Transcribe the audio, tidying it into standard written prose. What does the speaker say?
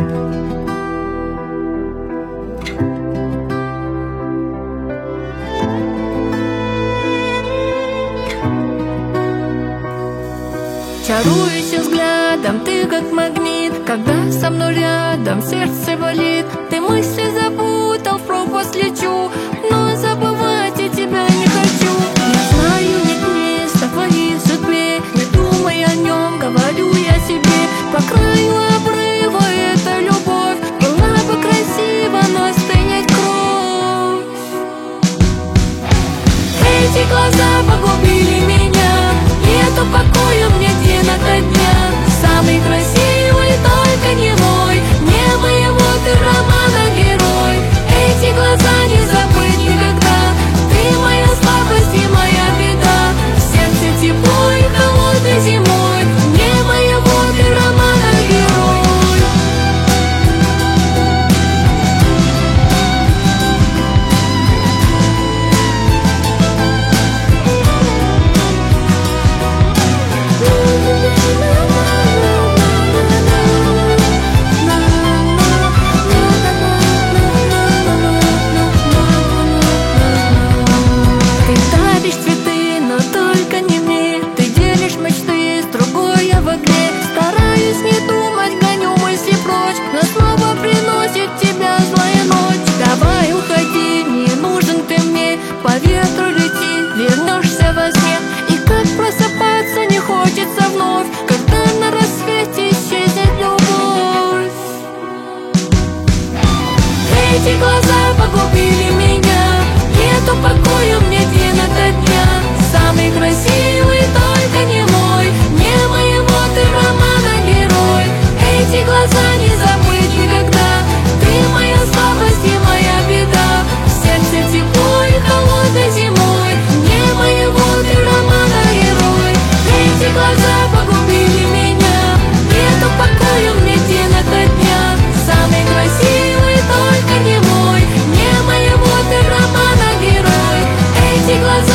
Чаруюсь взглядом, ты как магнит. Когда со мной рядом, сердце болит. Ты мысли запутал, в пропасть лечу, но забывать я тебя не хочу. Не знаю, нет места в твоей судьбе. Не думай о нем, говорю я себе. По краю обрыва эта любовь была бы красива, но стынет кровь. Эти глаза погубили меня. Нету покоя мне день ото дня. Самый красивый, только не мой. Не моего ты романа герой. Эти глаза не забыть никогда. Ты моя слабость и моя беда. В сердце тепло и холодной зимой. Не моего ты романа герой. По ветру лети, вернешься во сне. И как просыпаться не хочется вновь, когда на рассвете исчезнет любовь. Эти глаза погубили меня. Нету покоя мне день ото дня. Самый красивый, только не мой. Не моего ты романа герой. Эти глаза не забыть никогда. Ты моя слабость и моя беда. В сердце тепло и холодной зимой. Не моего ты романа герой. Эти глаза погубили меня. Нету покоя мне день ото дня. Самый красивый, только не мой. Не моего ты романа герой. Эти глаза